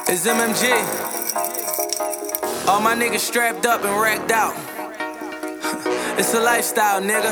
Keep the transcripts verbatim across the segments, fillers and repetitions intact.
It's M M G. All my niggas strapped up and racked out. It's a lifestyle, nigga.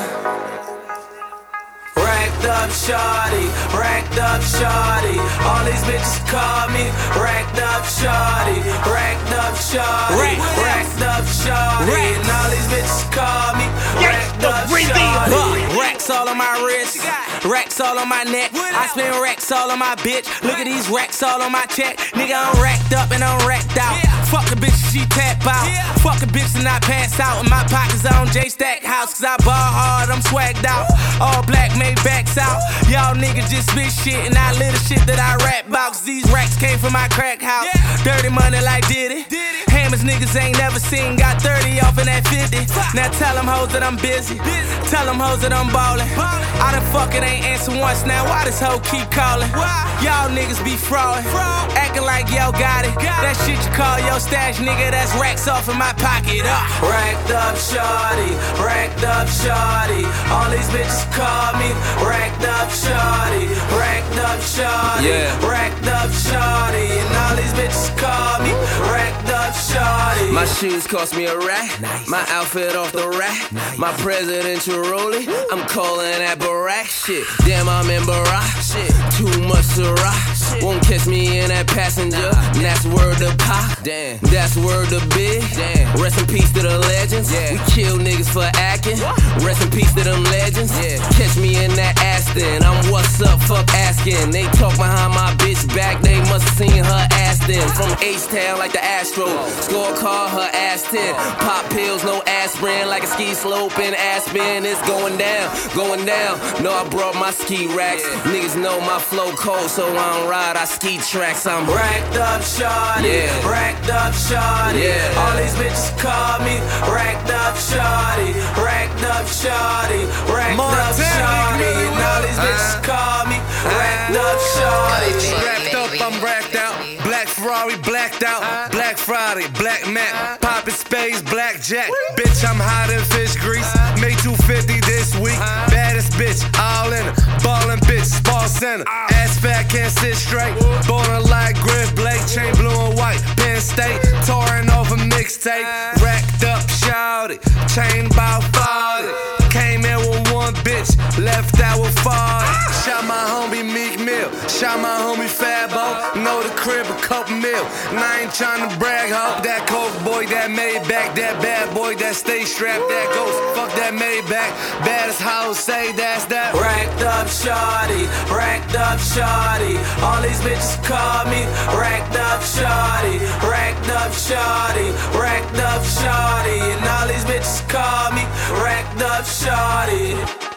Racked up shawty, racked up shawty. All these bitches call me racked up shawty, racked up shawty, racked up shawty. And all these bitches call me racked up shawty. Racks all on my wrist, racks all on my neck. I spend racks all on my bitch. Look at these racks all on my check. Nigga, I'm racked up and I'm racked out. Fuck a bitch, she tap out. Fuck a bitch and I pass out. In my pockets on J-Stack House, cause I ball hard, I'm swagged out. All black, made backs out. Y'all niggas just spit shit and I live the shit that I rap about. Cause these racks came from my crack house. Dirty money like Diddy. Hammers niggas ain't never seen. Got thirty off in that fifty. Now tell them hoes that I'm busy. Tell them hoes that I'm ballin'. I done fuck it, ain't answer once. Now why this hoe keep calling? Y'all niggas be fraudin', acting like y'all got it. That shit you call your stash, nigga, that's racks off in my pocket. Uh. Racked up shawty, racked up shawty. All these bitches call me racked up shawty, racked up shawty, yeah. Racked up shawty. And all these bitches call me racked up shawty. My shoes cost me a rack, nice. My outfit off the rack, nice. My presidential rollie, I'm calling that Barack shit. Damn, I'm in Barack shit. Too much to rock. Won't catch me in that passenger. Nah. That's word to pop. Damn. That's word to big. Damn. Rest in peace to the legends. Yeah. We kill niggas for acting. What? Rest in peace to them legends. Yeah. Catch me in that Aston. I'm what's up, fuck asking. They talk behind my bitch back. They must have seen her ass then. From H-Town like the Astro. Scorecard her ass ten. Pop pills, no aspirin. Like a ski slope in Aspen. It's going down, going down. No, I brought my ski racks. Yeah. Niggas know my flow cold, so I don't ride, I ski tracks. I'm racked up shawty, yeah. Racked up shawty, yeah. All these bitches call me racked up shawty, racked up shawty, racked up shawty. And all these bitches call me racked up shawty. Racked up, I'm racked out. Black Ferrari, blacked out. Black Friday, black Mac, poppin' spades, blackjack. Bitch, I'm hot in fish grease. Made two fifty this week. Baddest bitch, all in her. Ballin' bitch, ball center. Ass fat, can't sit straight. Ballin' like Griff Blake, chain blue and white. Penn State, touring off a mixtape. Racked up, shouted, chain about forty. Came in with one bitch, left out with forty. Shot my homie Meek Mill, shot my homie Fabo. Know the crib a couple mil, and I ain't tryna brag, ho. That coke boy, that Maybach, that bad boy, that stay strapped, that ghost. Fuck that Maybach, baddest house, say that's that. Racked up shawty, racked up shawty. All these bitches call me racked up shawty, racked up shawty, racked up shawty. And all these bitches call me racked up shawty.